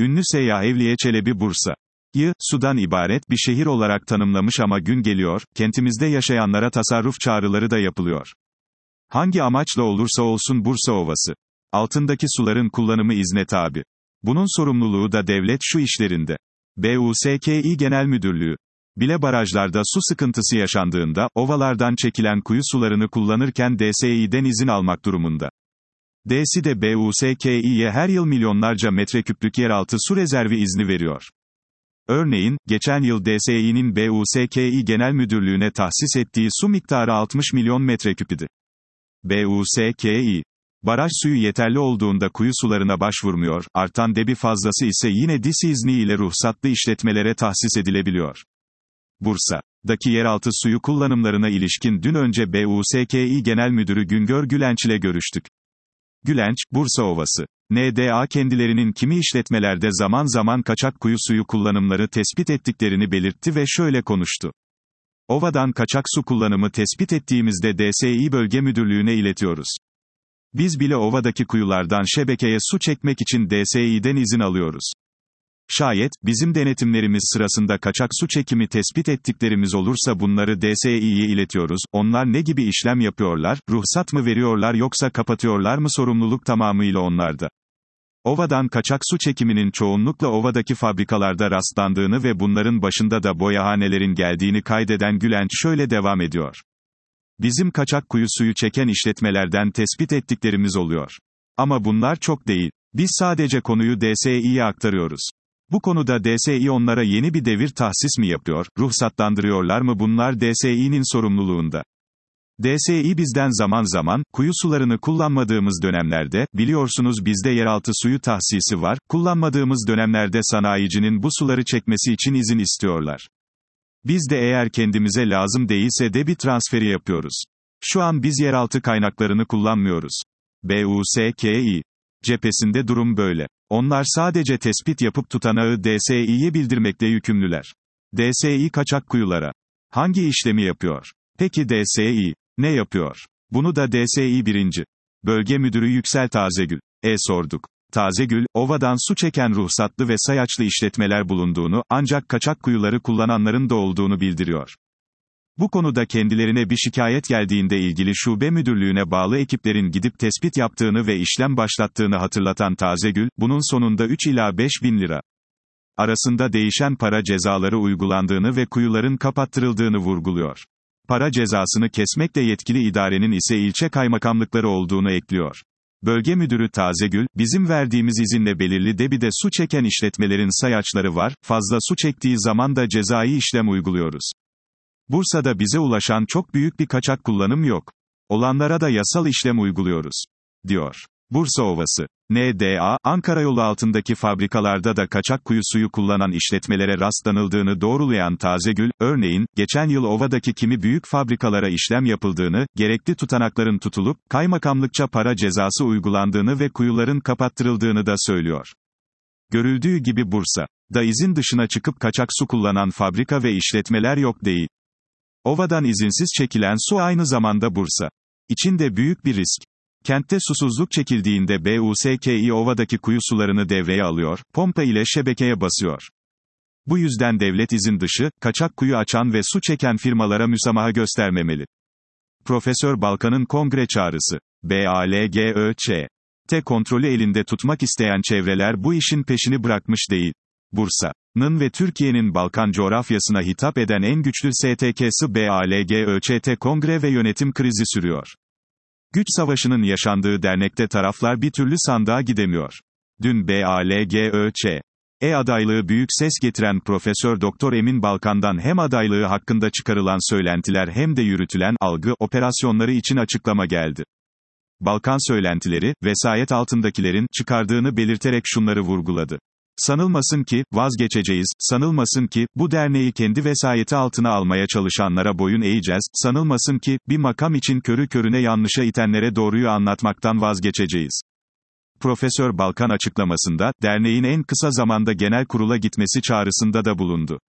Ünlü seyyah Evliya Çelebi Bursa'yı, sudan ibaret bir şehir olarak tanımlamış ama gün geliyor, kentimizde yaşayanlara tasarruf çağrıları da yapılıyor. Hangi amaçla olursa olsun Bursa Ovası altındaki suların kullanımı izne tabi. Bunun sorumluluğu da devlet şu işlerinde. BUSKİ Genel Müdürlüğü bile barajlarda su sıkıntısı yaşandığında, ovalardan çekilen kuyu sularını kullanırken DSİ'den izin almak durumunda. D'si de BUSKİ'ye her yıl milyonlarca metreküplük yeraltı su rezervi izni veriyor. Örneğin, geçen yıl DSİ'nin BUSKİ Genel Müdürlüğü'ne tahsis ettiği su miktarı 60 milyon metreküp idi. BUSKİ, baraj suyu yeterli olduğunda kuyu sularına başvurmuyor, artan debi fazlası ise yine DİS izniyle ruhsatlı işletmelere tahsis edilebiliyor. Bursa'daki yeraltı suyu kullanımlarına ilişkin dün önce BUSKİ Genel Müdürü Güngör Gülenç ile görüştük. Gülenç, Bursa Ovası NDA kendilerinin kimi işletmelerde zaman zaman kaçak kuyu suyu kullanımları tespit ettiklerini belirtti ve şöyle konuştu. Ovadan kaçak su kullanımı tespit ettiğimizde DSİ Bölge Müdürlüğü'ne iletiyoruz. Biz bile ovadaki kuyulardan şebekeye su çekmek için DSİ'den izin alıyoruz. Şayet, bizim denetimlerimiz sırasında kaçak su çekimi tespit ettiklerimiz olursa bunları DSİ'ye iletiyoruz, onlar ne gibi işlem yapıyorlar, ruhsat mı veriyorlar yoksa kapatıyorlar mı sorumluluk tamamıyla onlarda. Ovadan kaçak su çekiminin çoğunlukla ovadaki fabrikalarda rastlandığını ve bunların başında da boyahanelerin geldiğini kaydeden Gülenç şöyle devam ediyor. Bizim kaçak kuyu suyu çeken işletmelerden tespit ettiklerimiz oluyor. Ama bunlar çok değil. Biz sadece konuyu DSİ'ye aktarıyoruz. Bu konuda DSİ onlara yeni bir devir tahsis mi yapıyor, ruhsatlandırıyorlar mı bunlar DSİ'nin sorumluluğunda. DSİ bizden zaman zaman, kuyu sularını kullanmadığımız dönemlerde, biliyorsunuz bizde yeraltı suyu tahsisi var, kullanmadığımız dönemlerde sanayicinin bu suları çekmesi için izin istiyorlar. Biz de eğer kendimize lazım değilse de bir transferi yapıyoruz. Şu an biz yeraltı kaynaklarını kullanmıyoruz. BUSKİ cephesinde durum böyle. Onlar sadece tespit yapıp tutanağı DSİ'ye bildirmekle yükümlüler. DSİ kaçak kuyulara hangi işlemi yapıyor? Peki DSİ ne yapıyor? Bunu da DSİ 1. Bölge Müdürü Yüksel Tazegül'e sorduk. Tazegül, ovadan su çeken ruhsatlı ve sayaçlı işletmeler bulunduğunu, ancak kaçak kuyuları kullananların da olduğunu bildiriyor. Bu konuda kendilerine bir şikayet geldiğinde ilgili şube müdürlüğüne bağlı ekiplerin gidip tespit yaptığını ve işlem başlattığını hatırlatan Tazegül, bunun sonunda 3 ila 5 bin lira arasında değişen para cezaları uygulandığını ve kuyuların kapattırıldığını vurguluyor. Para cezasını kesmekle yetkili idarenin ise ilçe kaymakamlıkları olduğunu ekliyor. Bölge Müdürü Tazegül, bizim verdiğimiz izinle belirli debide su çeken işletmelerin sayaçları var, fazla su çektiği zaman da cezai işlem uyguluyoruz. Bursa'da bize ulaşan çok büyük bir kaçak kullanım yok. Olanlara da yasal işlem uyguluyoruz, diyor. Bursa Ovası NDA, Ankara yolu altındaki fabrikalarda da kaçak kuyu suyu kullanan işletmelere rastlanıldığını doğrulayan Tazegül, örneğin, geçen yıl ovadaki kimi büyük fabrikalara işlem yapıldığını, gerekli tutanakların tutulup, kaymakamlıkça para cezası uygulandığını ve kuyuların kapattırıldığını da söylüyor. Görüldüğü gibi Bursa'da izin dışına çıkıp kaçak su kullanan fabrika ve işletmeler yok değil. Ovadan izinsiz çekilen su aynı zamanda Bursa için de büyük bir risk. Kentte susuzluk çekildiğinde BUSKİ ovadaki kuyu sularını devreye alıyor, pompa ile şebekeye basıyor. Bu yüzden devlet izin dışı, kaçak kuyu açan ve su çeken firmalara müsamaha göstermemeli. Profesör Balkan'ın kongre çağrısı. BALGÖÇ kontrolü elinde tutmak isteyen çevreler bu işin peşini bırakmış değil. Bursa'nın ve Türkiye'nin Balkan coğrafyasına hitap eden en güçlü STK'sı BALGÖÇ'te kongre ve yönetim krizi sürüyor. Güç savaşının yaşandığı dernekte taraflar bir türlü sandığa gidemiyor. Dün BALGÖÇ adaylığı büyük ses getiren Profesör Doktor Emin Balkan'dan hem adaylığı hakkında çıkarılan söylentiler hem de yürütülen algı operasyonları için açıklama geldi. Balkan söylentileri, vesayet altındakilerin çıkardığını belirterek şunları vurguladı. Sanılmasın ki, vazgeçeceğiz, sanılmasın ki, bu derneği kendi vesayeti altına almaya çalışanlara boyun eğeceğiz, sanılmasın ki, bir makam için körü körüne yanlışa itenlere doğruyu anlatmaktan vazgeçeceğiz. Profesör Balkan açıklamasında, derneğin en kısa zamanda genel kurula gitmesi çağrısında da bulundu.